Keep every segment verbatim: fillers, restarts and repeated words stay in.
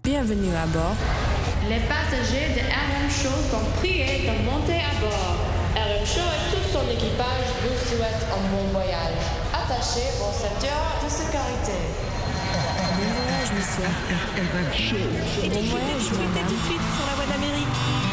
Bienvenue à bord. Les passagers de R M Show sont priés de monter à bord. R M Show et tout son équipage vous souhaitent un bon voyage. Attachez vos ceintures de sécurité. Bon voyage, monsieur. R M Show. Bon voyage, madame. Tout de suite sur la voie d'Amérique.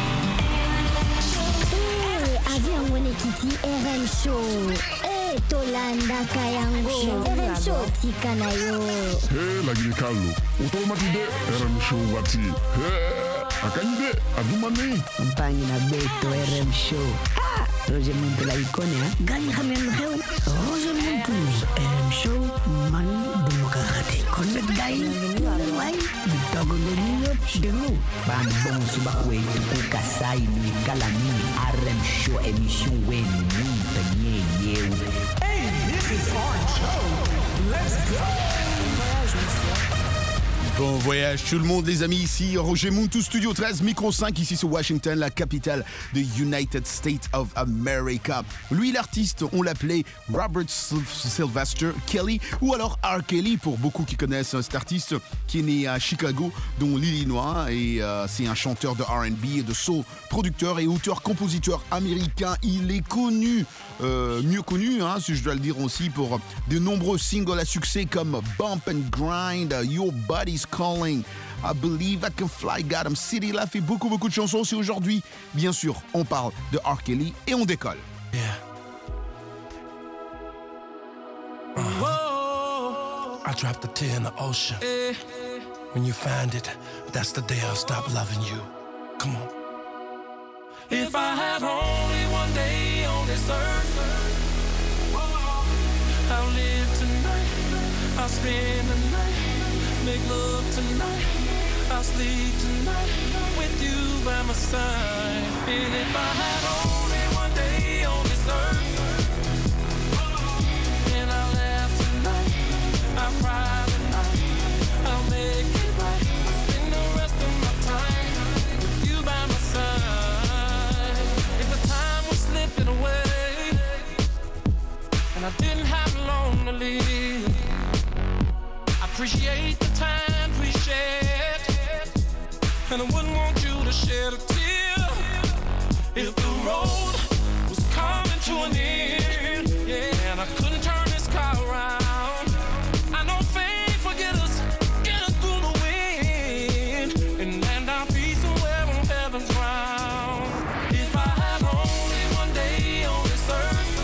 Eh, avion Wenekiti R M Show. Eh, Tolanda Kayango. R M Show tikanayo. Hey, lagi Carlo. Utomati de R M Show wati. Hey, akande adumani. Campagne na beto R M Show. Ah, Roger Monte la icône, hein. Gani khamen xew. Roger Monte R M Show man duma ka xate. Kon nak day. Way, di togo de ñop de nous. Ban bon suba we ko kasay ni kalami R M Show émission we ni tanye yew. Hey, this is our show. Let's go. Bon voyage, monsieur. Bon voyage tout le monde les amis, ici Roger Muntu Studio treize, micro cinq ici sur Washington, la capitale de United States of America. Lui l'artiste, on l'appelait Robert Sylvester Kelly ou alors R. Kelly pour beaucoup qui connaissent cet artiste qui est né à Chicago dans l'Illinois et euh, c'est un chanteur de R and B et de soul, producteur et auteur-compositeur américain. Il est connu, euh, mieux connu hein, si je dois le dire aussi pour de nombreux singles à succès comme Bump and Grind, Your Body's Calling, I Believe I Can Fly, Gotham City. Il a fait beaucoup beaucoup de chansons aussi aujourd'hui. Bien sûr, on parle de R. Kelly et on décolle. Yeah. Uh, I dropped a tear in the ocean. When you find it, that's the day I'll stop loving you. Come on. If I had only one day on this earth, I'll live tonight, I'll spend the night, make love tonight, I'll sleep tonight, with you by my side. And if I had only one day on this earth, then I'll laugh tonight, I'll cry tonight, I'll make it right, I'll spend the rest of my time with you by my side. If the time was slipping away and I didn't have long to live, I appreciate the times we shared, and I wouldn't want you to shed a tear if the road was coming to an end, yeah, and I couldn't turn this car around. I know fate forget us, get us through the wind, and land our feet somewhere on heaven's ground. If I had only one day on this earth,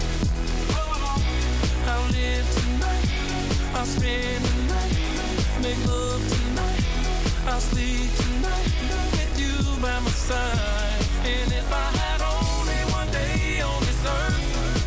I'll live tonight, I'll spend the night, make love tonight, I'll sleep tonight, with you by my side. And if I had only one day on this earth,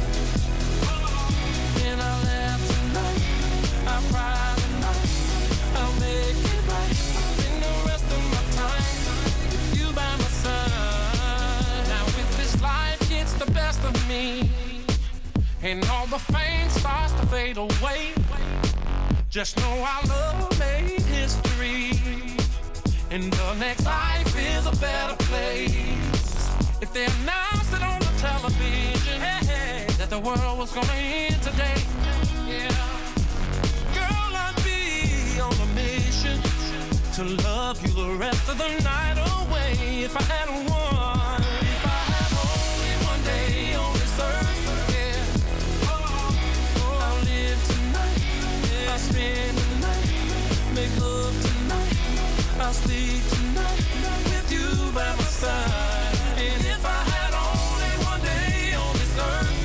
then I'll laugh tonight, I'll cry tonight, I'll make it right, I'll spend the rest of my time with you by my side. Now if this life gets the best of me and all the fame starts to fade away, just know our love made history, and the next life is a better place. If they announced it on the television, hey, hey, that the world was gonna end today, yeah, girl, I'd be on a mission to love you the rest of the night away. If I had one, if I had only one day on this earth, yeah, I'll live tonight, yeah, I'll spend the night, make love tonight, I'll sleep tonight, with you by my side. And if I had only one day on this earth,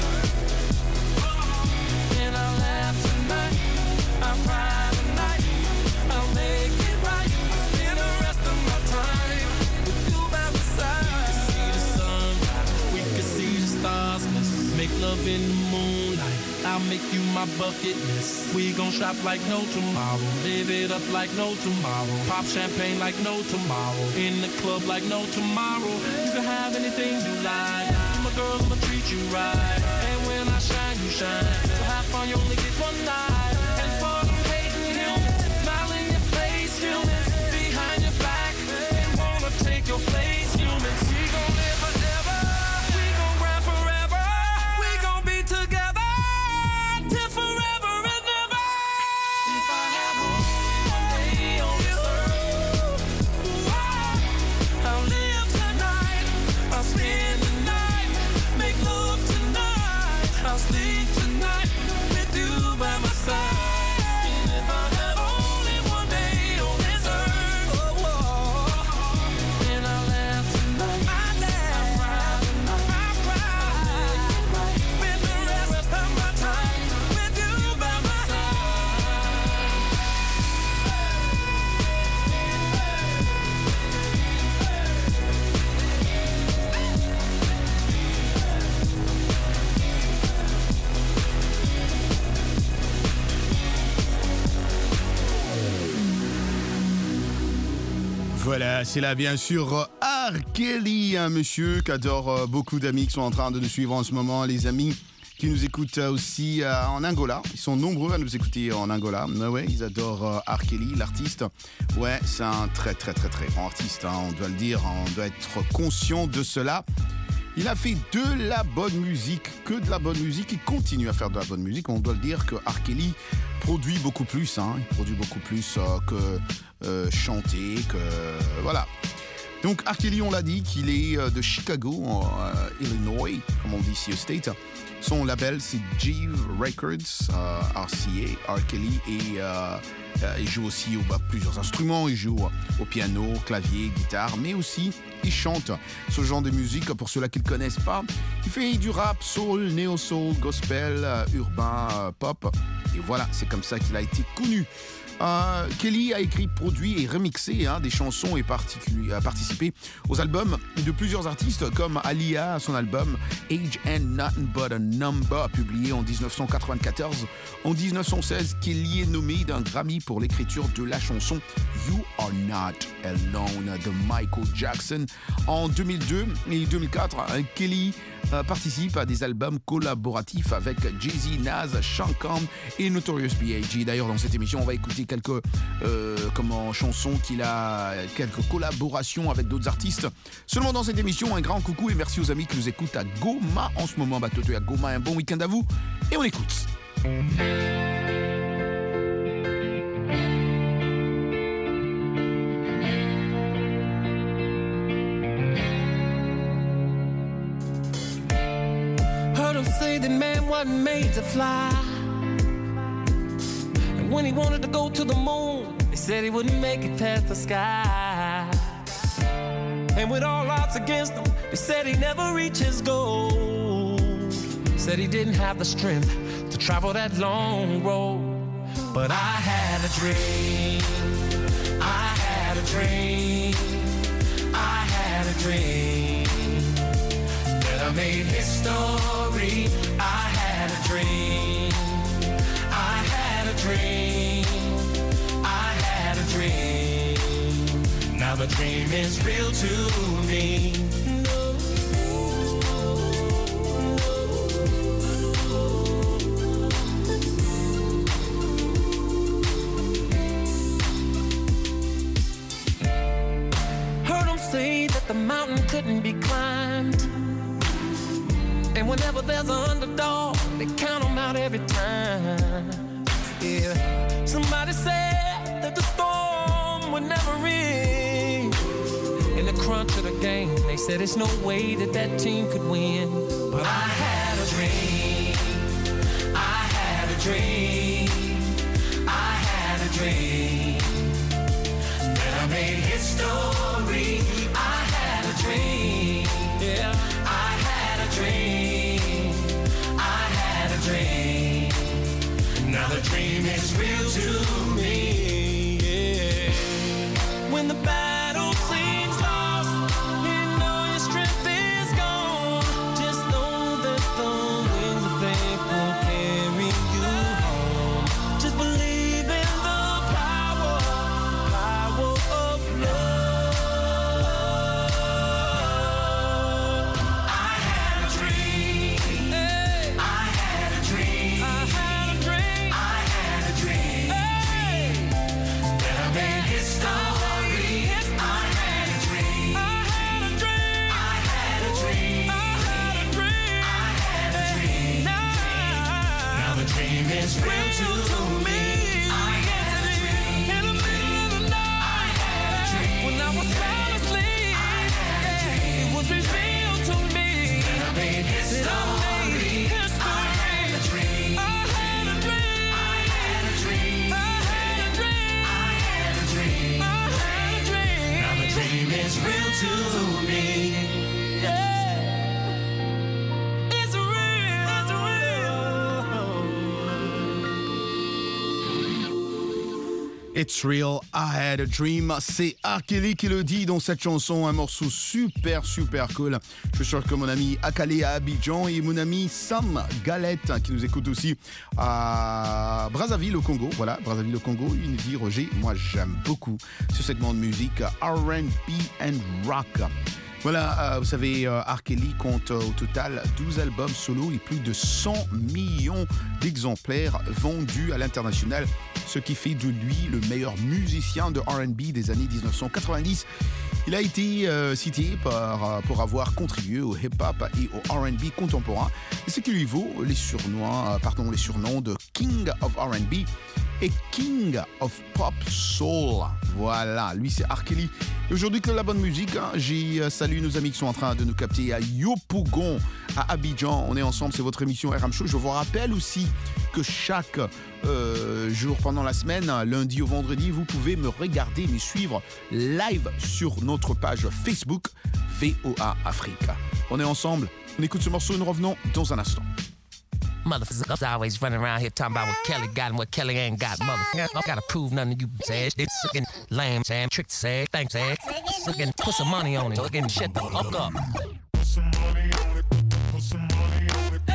then I'll laugh tonight, I'll cry tonight, I'll make it right, I'll spend the rest of my time with you by my side. We could see the sun, we could see the stars, make love in the moonlight, I'll make you my bucket list. We gon' shop like no tomorrow, live it up like no tomorrow, pop champagne like no tomorrow, in the club like no tomorrow. You can have anything you like, you my girl, I'ma treat you right, and when I shine, you shine. So have fun, you only get one night, and for them hating humans, smile in your face, humans, behind your back, and wanna take your place, humans. We gon' live forever, we gon' grind forever, we gon' be together till forever and ever. If I had one day on this earth, Voilà, c'est là bien sûr R. Kelly, un monsieur qu'adore euh, beaucoup d'amis qui sont en train de nous suivre en ce moment, les amis qui nous écoutent aussi euh, en Angola. Ils sont nombreux à nous écouter en Angola. Ah ouais, ils adorent euh, R. Kelly, l'artiste. Ouais, c'est un très très très très grand artiste, hein, on doit le dire, on doit être conscient de cela. Il a fait de la bonne musique, que de la bonne musique. Il continue à faire de la bonne musique. On doit le dire que R. Kelly produit beaucoup plus. Hein. Il produit beaucoup plus euh, que euh, chanter, que... Euh, voilà. Donc R. Kelly, on l'a dit, qu'il est euh, de Chicago, en euh, Illinois, comme on dit ici au State. Son label, c'est Jive Records, euh, R C A, R. Kelly, et euh, euh, il joue aussi au, bah, plusieurs instruments. Il joue au piano, clavier, guitare, mais aussi il chante ce genre de musique. Pour ceux-là qui ne le connaissent pas, il fait du rap, soul, néo-soul, gospel, euh, urbain, euh, pop. Et voilà, c'est comme ça qu'il a été connu. Euh, Kelly a écrit, produit et remixé hein, des chansons et particu- a participé aux albums de plusieurs artistes comme Alia, son album Age and Nothing But a Number, publié en dix-neuf cent quatre-vingt-quatorze. En dix-neuf cent seize, Kelly est nommé d'un Grammy pour l'écriture de la chanson You Are Not Alone de Michael Jackson. En deux mille deux et deux mille quatre, Kelly euh, participe à des albums collaboratifs avec Jay-Z, Nas, Sean Combs et Notorious B I G. D'ailleurs, dans cette émission, on va écouter quelques euh, comment, chansons qu'il a, quelques collaborations avec d'autres artistes. Seulement dans cette émission, un grand coucou et merci aux amis qui nous écoutent à Goma en ce moment. Batoto à Goma, un bon week-end à vous et on écoute. Heard them say that man wasn't made to fly. And when he wanted to go to the moon, they said he wouldn't make it past the sky. And with all odds against him, they said he'd never reach his goal. Said he didn't have the strength to travel that long road. But I had a dream, I had a dream, I had a dream that I made history. I had a dream, I had a dream, I had a dream. Now the dream is real to me. Say that the mountain couldn't be climbed, and whenever there's an underdog, they count them out every time. Yeah, somebody said that the storm would never end. In the crunch of the game, they said there's no way that that team could win. But I had a dream, I had a dream, I had a dream that I made history. I had a dream, yeah. I had a dream, I had a dream. Now the dream is real to me, yeah. When the battle seems lost, you know your strength is gone. Just know that the wings of faith will carry you home. Just believe in the power, power of love. It's real to me. I had a dream in the middle of the night. I had a dream when I was sound asleep. I had a dream. It was revealed to me that I made history. I had a dream. I had a dream. I had a dream. I had a dream. I had a dream. I had a dream. Now the dream is real to me. It's real, I had a dream. C'est R. Kelly qui le dit dans cette chanson, un morceau super super cool. Je suis sûr que mon ami Akale à Abidjan et mon ami Sam Galette qui nous écoute aussi à Brazzaville au Congo. Voilà, Brazzaville au Congo, il nous dit Roger, moi j'aime beaucoup ce segment de musique R and B and rock. Voilà, euh, vous savez, euh, R. Kelly compte euh, au total douze albums solo et plus de cent millions d'exemplaires vendus à l'international, ce qui fait de lui le meilleur musicien de R and B des années dix-neuf cent quatre-vingt-dix. Il a été euh, cité par, euh, pour avoir contribué au hip-hop et au R and B contemporain, et ce qui lui vaut les surnoms, euh, pardon, les surnoms de King of R and B et King of Pop Soul. Voilà, lui c'est R. Kelly. Et aujourd'hui, que de la bonne musique, hein, j'ai euh, salué nos amis qui sont en train de nous capter à Yopougon, à Abidjan. On est ensemble, c'est votre émission R M Show. Je vous rappelle aussi que chaque euh, jour pendant la semaine, lundi au vendredi, vous pouvez me regarder, me suivre live sur notre page Facebook V O A Africa. On est ensemble, on écoute ce morceau et nous revenons dans un instant. Motherfuckers always running around here talking about what Kelly got and what Kelly ain't got. Motherfucker, I gotta prove nothing to you, ass. It's fucking lame, ass. Tricks, ass. Thanks, ass. Fucking put some money on it. Fucking shut the fuck up. Put some money on it. Put some money on it.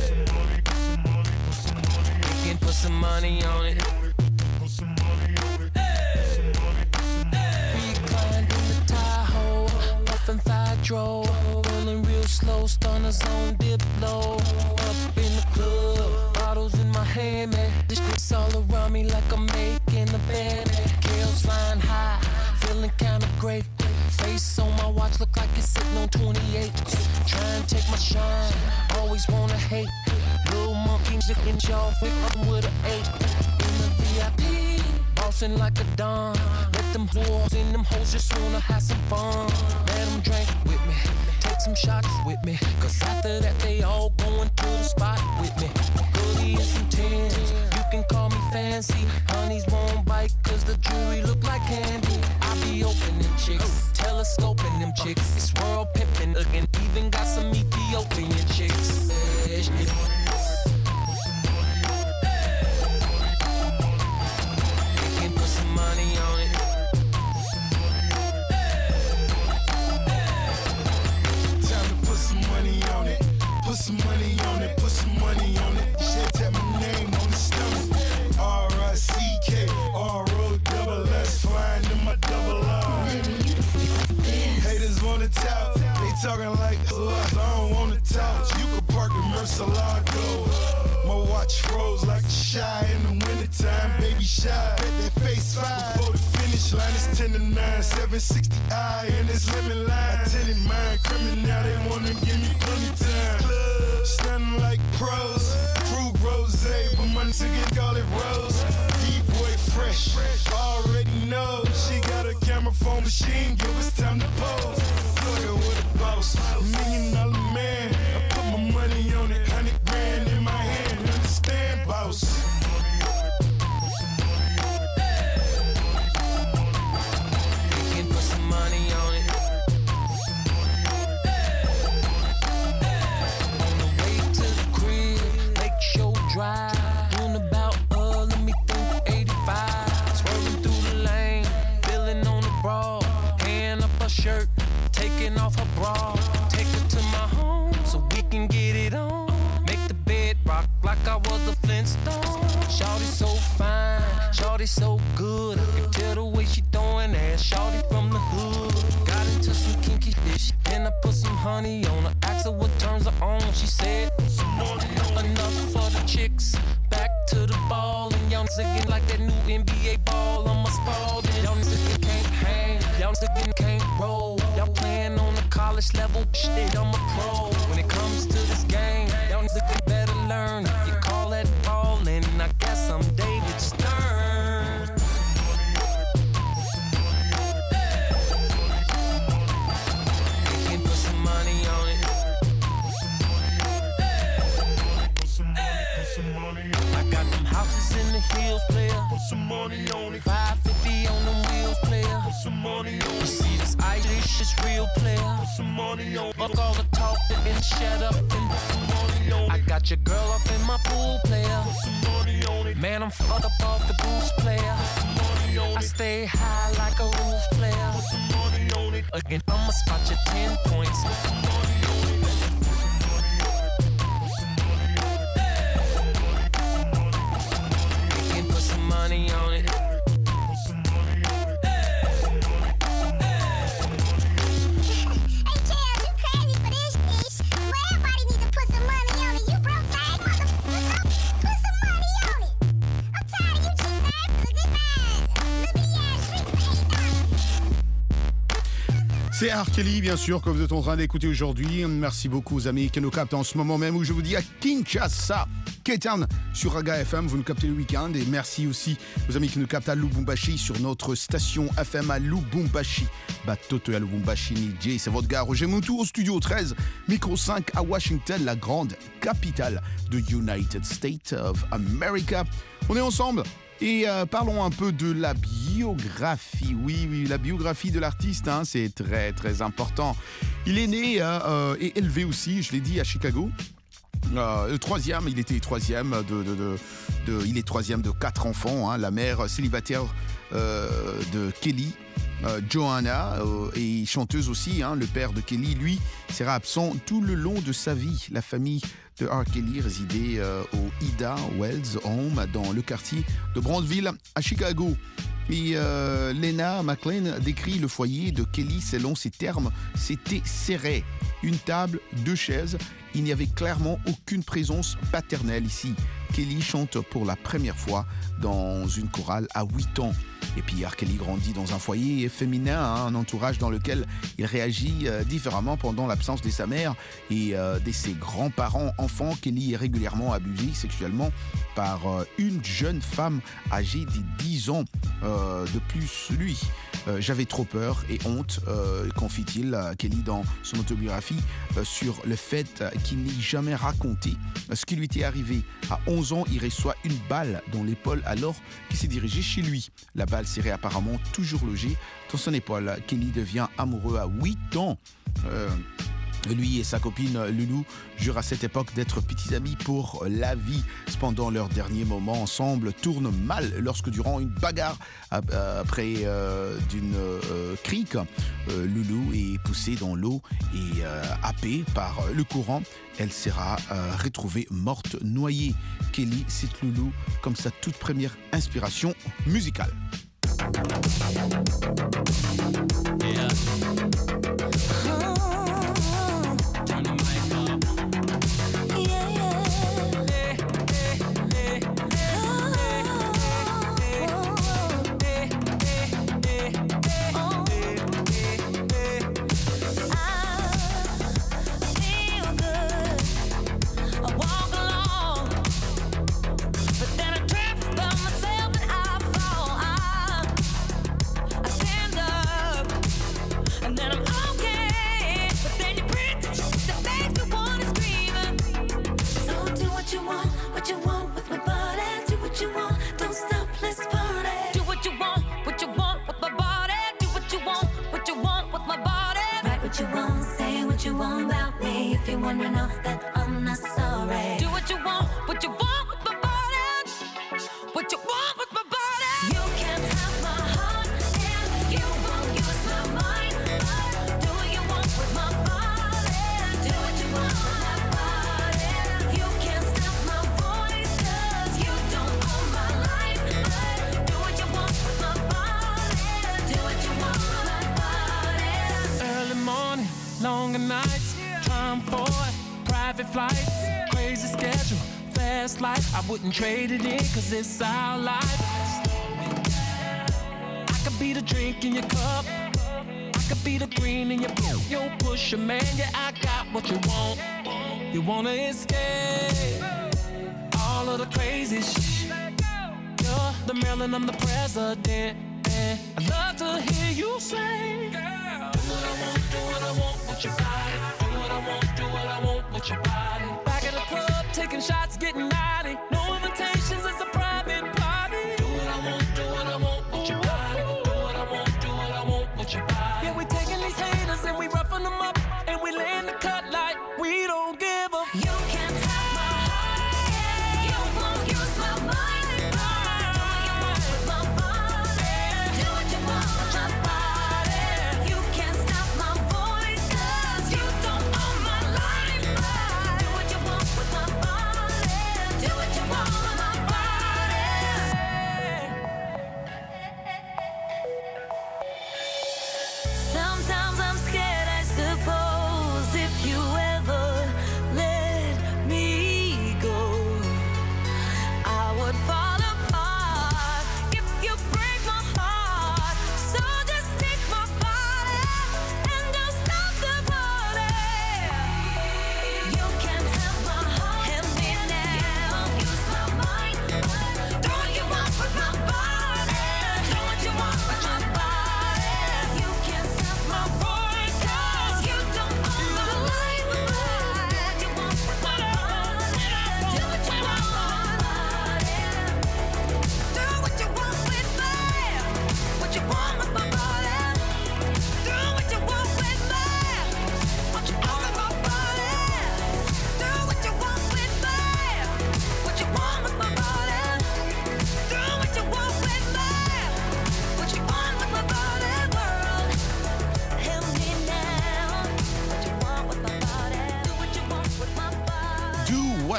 Fucking put some money on it. Put some money on it. We climbed in the Tahoe, puffin' Fidro, rolling real slow, stunners on dip low. Up in the club, bottles in my hand, man. This shit's all around me like I'm making a bed. Girls flying high, feeling kinda great. Face on my watch look like it's sitting on twenty-eight. Try and take my shine, always wanna hate. Little monkey chicken jaw, I'm with an eight. In the V I P, bossing like a don. Let them whores and them hoes just wanna have some fun. Let them drink with me, take some shots with me. Cause after that they all going to the spot with me. Goody and some tins, you can call me fancy. Honeys won't bite cause the jewelry look like candy. I be opening chicks, telescoping them chicks. It's world pimping again, even got some Ethiopian chicks. Yeah, shit. Money on it. Time to put some money on it. Put some money on it. Put some money on it. Shit, tap my name on the stomach. R I C K R O double S. Flying in my double R. Haters wanna talk. They talking like I don't wanna talk. You can park in Murcielago. My watch froze like a shy in the wintertime. Baby shy, bet that face five. Before the finish line, it's ten to nine. seven sixty I and it's lemon line. I tell it mine, criminal, they wanna give me plenty time. Stunning like pros, fruit rose, but money to get call it rose. D-boy fresh, already know. She got a camera phone, but she ain't give us time to pose. Fuckin' with a boss, million dollar man. I put my money on it, hundred grand in my hand. Understand, boss. You can put some money on it. On the way to the crib, Lake Shore Drive. Doing about, uh, let me think, eighty-five. Swerving through the lane, feeling on the broad. Hand up her shirt, taking off her bra. Take her to my home so we can get it on. Make the bed rock like I was a Flintstone. Shawty so fine, shawty so good. I can tell the way she throwing ass. Shawty from the hood. Got into some kinky dish, then I put some honey on her. Asked her what turns her on. She said, enough for the chicks. Back to the ball, and y'all niggas like that new N B A ball. I'm a Spalding. Y'all niggas can't hang, y'all niggas can't roll. Y'all playing on the college level, shit, I'm a pro. When it comes to this game, y'all niggas better learn. You call that ballin', I guess I'm David Stern. You can put some money on it. I got them houses in the hills, player. Put some money on it. five fifty on them wheels, player. Put some money on You it. see this ice, this shit's real, player. Put some money on it. Fuck all the talk and shut up and put some money on it. I got your girl up in my pool player. Put some money on it. Man, I'm fucked up off the boost player. Put some money on it. I stay high like a roof player. Put some money on it. Again, I'ma spot you ten points. Put some money on it. Put some money on it. C'est R. Kelly, bien sûr, que vous êtes en train d'écouter aujourd'hui. Merci beaucoup aux amis qui nous captent en ce moment même où je vous dis à Kinshasa, K-Town sur Raga F M, vous nous captez le week-end. Et merci aussi aux amis qui nous captent à Lubumbashi sur notre station F M à Lubumbashi. Batoto à Lubumbashi, Nidje, c'est votre gars Roger Muntu au studio treize, micro cinq à Washington, la grande capitale de United States of America. On est ensemble. Et euh, parlons un peu de la biographie. Oui, oui, la biographie de l'artiste, hein, c'est très, très important. Il est né euh, euh, et élevé aussi, je l'ai dit, à Chicago. Euh, le troisième, il était troisième de, de, de, de, il est troisième de quatre enfants. Hein, la mère célibataire euh, de Kelly, euh, Joanna, euh, et chanteuse aussi. Hein, le père de Kelly, lui, sera absent tout le long de sa vie. La famille de R. Kelly résidait euh, au Ida Wells Home dans le quartier de Brownsville à Chicago. Et euh, Lena McLean décrit le foyer de Kelly selon ses termes. C'était serré. Une table, deux chaises. Il n'y avait clairement aucune présence paternelle ici. Kelly chante pour la première fois dans une chorale à huit ans. Et puis R. Kelly grandit dans un foyer féminin, hein, un entourage dans lequel il réagit euh, différemment pendant l'absence de sa mère et euh, de ses grands-parents enfants. Kelly est régulièrement abusé sexuellement par euh, une jeune femme âgée de dix ans euh, de plus lui. Euh, J'avais trop peur et honte, euh, confie-t-il à Kelly dans son autobiographie, euh, sur le fait qu'il n'ait jamais raconté ce qui lui était arrivé. À onze ans, il reçoit une balle dans l'épaule alors qu'il s'est dirigé chez lui. La balle serait apparemment toujours logée dans son épaule. Kelly devient amoureux à huit ans. Euh, Lui et sa copine Loulou jurent à cette époque d'être petits amis pour la vie. Cependant, leur dernier moment ensemble tourne mal lorsque, durant une bagarre après euh, d'une euh, crique, euh, Loulou est poussée dans l'eau et euh, happée par le courant. Elle sera euh, retrouvée morte, noyée. Kelly cite Loulou comme sa toute première inspiration musicale. Yeah. I wouldn't trade it in, cause it's our life. I could be the drink in your cup, I could be the green in your blue. Yo, push your man, yeah, I got what you want. You wanna escape all of the crazy shit. You're the Maryland, I'm the president, and I'd love to hear you say, girl, do what I want, do what I want with your body. Do what I want, do what I want with your body. Back at the club, taking shots, getting naughty. No invitations, it's a private party. Do what I want, do what I want with your body. Do what I want, do what I want with your body. Yeah, we taking these haters and we roughing them up.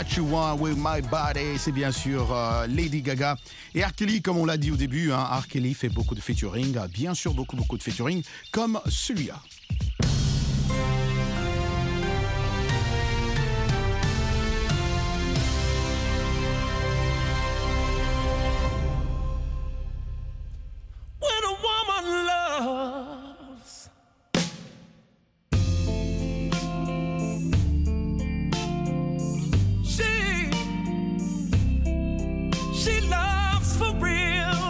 What You Want With My Body, c'est bien sûr euh, Lady Gaga. Et R. Kelly, comme on l'a dit au début, hein, R. Kelly fait beaucoup de featuring, bien sûr beaucoup beaucoup de featuring, comme celui-là. When a woman loves, she, she loves for real.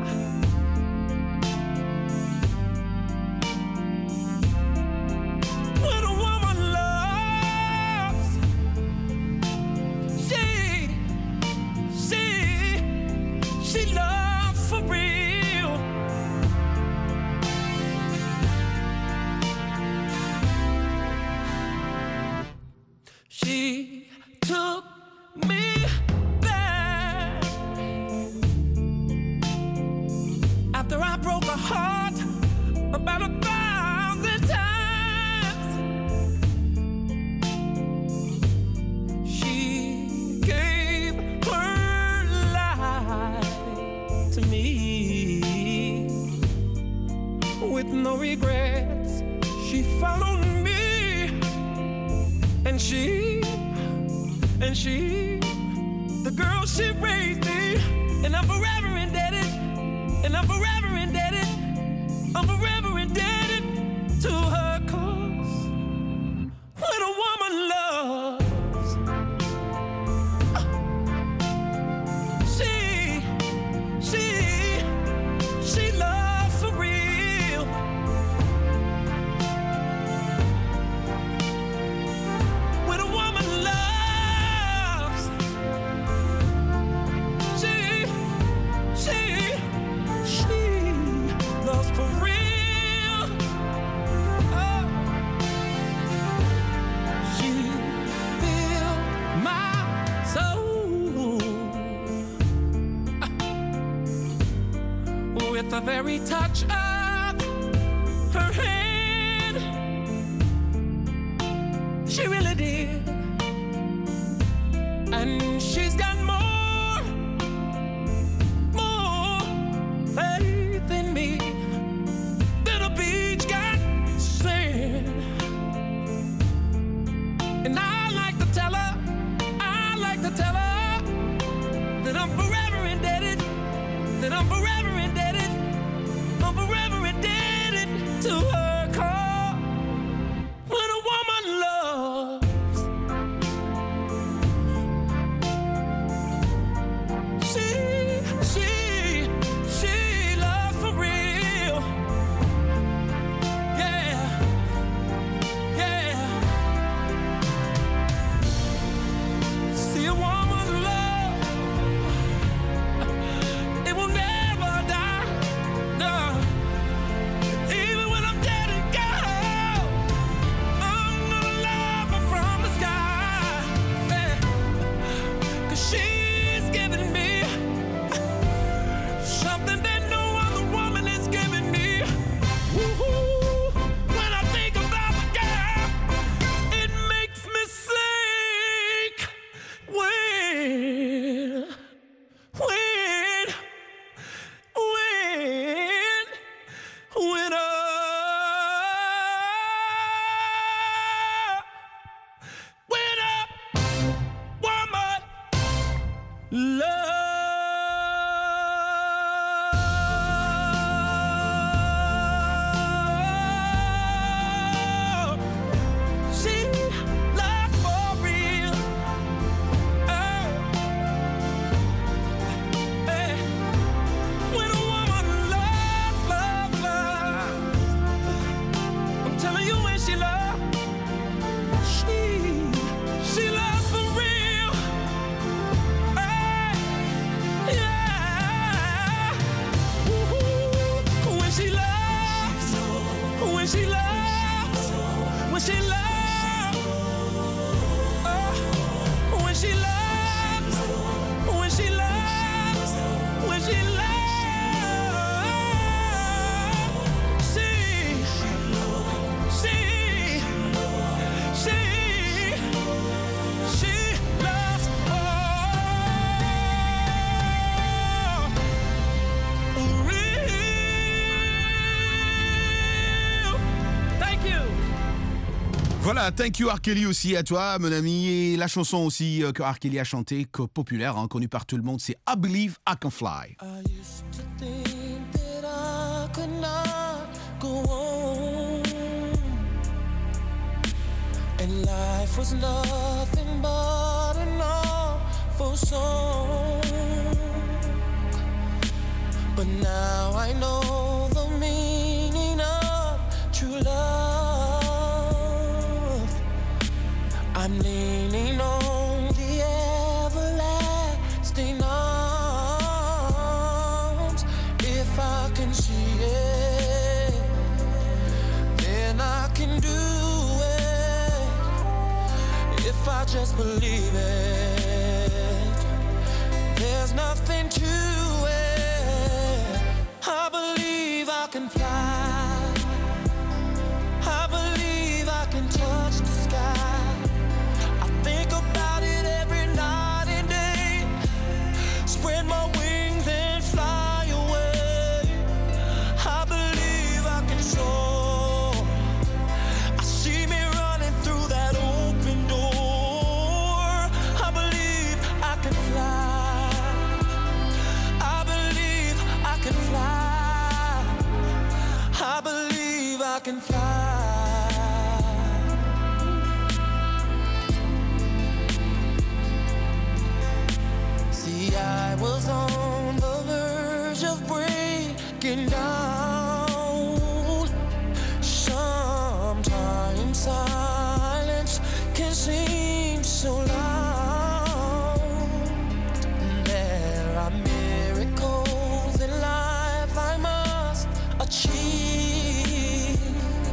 When a woman loves, she, she, she loves for real. She took me back after I broke her heart about a thousand times. She gave her life to me with no regrets. She followed me, and she, and she, the girl she raised me, and I'm forever indebted, and I'm forever indebted, I'm forever indebted to her, 'cause when a woman loves, she, she, she loves for real. When a woman loves, she, she, she loves for real. Oh, she filled my soul with the very touch of her hand. She really did. And she's got more, more faith in me than a beach got sand. And I like to tell her, I like to tell her that I'm forever indebted, that I'm forever indebted, I'm forever indebted to her, 'cause when a woman loves, she, she, she loves for real. Yeah, yeah. See a woman's love, it will never die. No. Even when I'm dead and gone, I'm gonna love her from the sky. Yeah. 'Cause she's giving me something that no other woman is giving me. Woo-hoo. When I think about the girl, it makes me sick. When, when, when, when a, when a woman love, she loves for real. Oh, eh. When a woman loves, loves, loves, I'm telling you, when she loves, she, she loves for real. Hey, yeah. Woo-hoo. When she loves, when she loves, when she loves, oh, when she loves, when she loves, when she loves, she, she, she, she loves Voilà, thank you R. Kelly aussi à toi, mon ami. Et la chanson aussi euh, que R. Kelly a chantée, que populaire, hein, connue par tout le monde, c'est I Believe I Can Fly. I used to think that I could not go on, and life was nothing but an awful song. But now I know the meaning of true love. I'm leaning on the everlasting arms. If I can see it, then I can do it. If I just believe it, there's nothing to it. I believe I can fly. I believe I can touch the sky. Think about it every night and day. Spread my wings and fly away. I believe I can soar. I see me running through that open door. I believe I can fly. I believe I can fly. I believe I can fly. I was on the verge of breaking down. Sometimes silence can seem so loud. There are miracles in life I must achieve.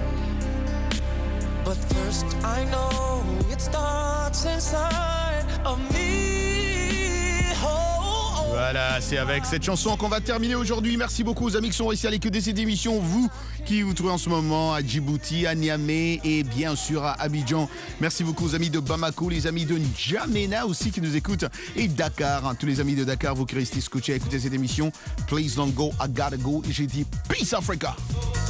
But first I know it starts inside of me. Voilà, c'est avec cette chanson qu'on va terminer aujourd'hui. Merci beaucoup aux amis qui sont restés à l'écoute de cette émission. Vous qui vous trouvez en ce moment à Djibouti, à Niamey et bien sûr à Abidjan. Merci beaucoup aux amis de Bamako, les amis de N'Djamena aussi qui nous écoutent et Dakar. Tous les amis de Dakar, vous qui restez scotchés à écouter cette émission. Please don't go, I gotta go. Et j'ai dit Peace Africa.